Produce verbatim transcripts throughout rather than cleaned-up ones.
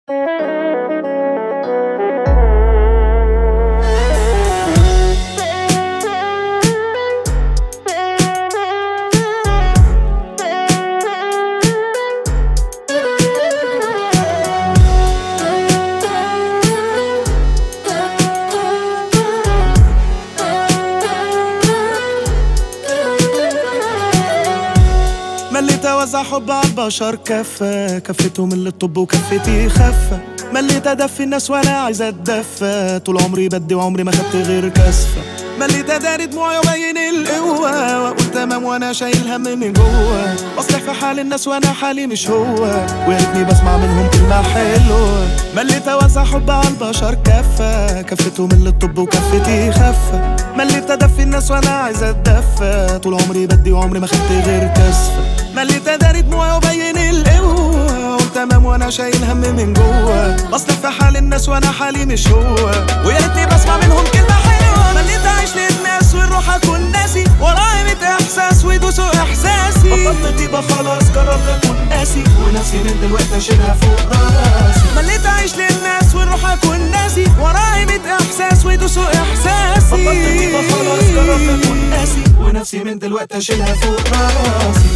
مليت اوزع حب عالبشر كفة، كفتهم اللي الطب وكفتي خفة. مليت ادفي الناس وانا عايز اتدفى، طول عمري بدي وعمري ما خدت غير كسفة. مليت اداري دموعي وابين القوة، واقول تمام وانا شايل هم من جوه، بصلح في حال الناس وانا حالي مش هو، ويا ريتني بسمع منهم كلمة حلوة. مليت اوزع حب عالبشر كفة، كفتهم اللي الطب وكفتي خفة. مليت ادفي الناس وانا عايز اتدفى، طول عمري بدي وعمري ما خدت غير كسفة. مليت اداري دموعي وابين القوة، واقول تمام وانا شايل هم من جوه، بصلح في حال الناس وانا حالي مش هو، ويا ريتني بسمع منهم كلمة حلوة. مليت اعيش للناس والروح اكون ناسي، ورايا ميت احساس ويدوسوا احساسي. بطلت طيبة خلاص قررت اكون قاسي، ونفسي من دلوقتي اشيلها فوق راسي. مليت اعيش للناس والروح اكون ناسي، ورايا ميت احساس ويدوسوا احساسي. بطلت طيبة خلاص قررت اكون قاسي، ونفسي من دلوقتي اشيلها فوق راسي.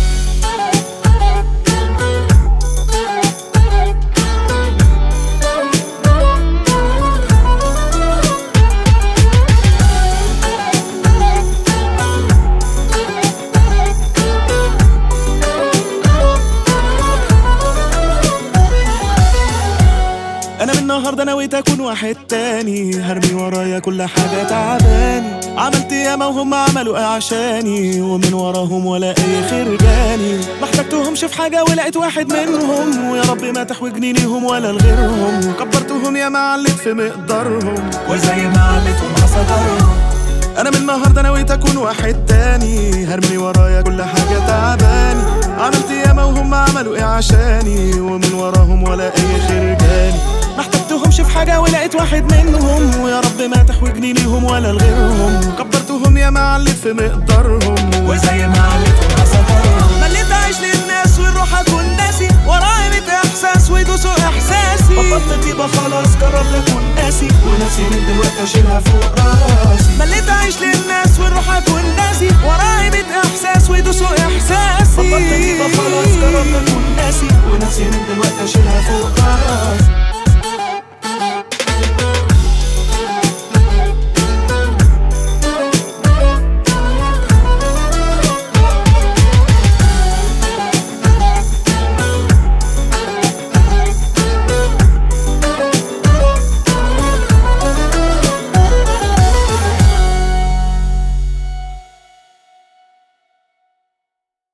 انا من النهارده نويت اكون واحد تاني، هرمي ورايا كل حاجه تعباني. عملت ياما وهم عملوا ايه عشاني، ومن وراهم ولا اي خير جاني. ما احتجتهمش في حاجه ولقيت واحد منهم، ويا رب ما تحوجني ليهم ولا لغيرهم. كبرتهم ياما عليت في مقدارهم، وزي ما عليتهم حصدرهم. انا من النهارده نويت اكون واحد تاني، هرمي ورايا كل حاجه تعباني. عملت ياما وهم عملوا ايه عشاني، ومن وراهم ولا اي خير جاني. ما احتجتهمش في حاجه ولقيت واحد منهم، ويا رب ما تحوجني ليهم ولا لغيرهم. كبرتهم ياما عليت في مقدارهم، وزي ما عليتهم حصدرهم. مليت اعيش للناس والروح اكون ناسي، ورايا ميت احساس ويدوسوا احساسي. بطلت طيبة خلاص قررت اكون قاسي، ونفسي من دلوقتي اشيلها فوق راسي. مليت اعيش للناس والروح اكون ناسي، ورايا ميت احساس ويدوسوا احساسي. بطلت طيبة خلاص قررت اكون قاسي، ونفسي من دلوقتي اشيلها فوق راسي.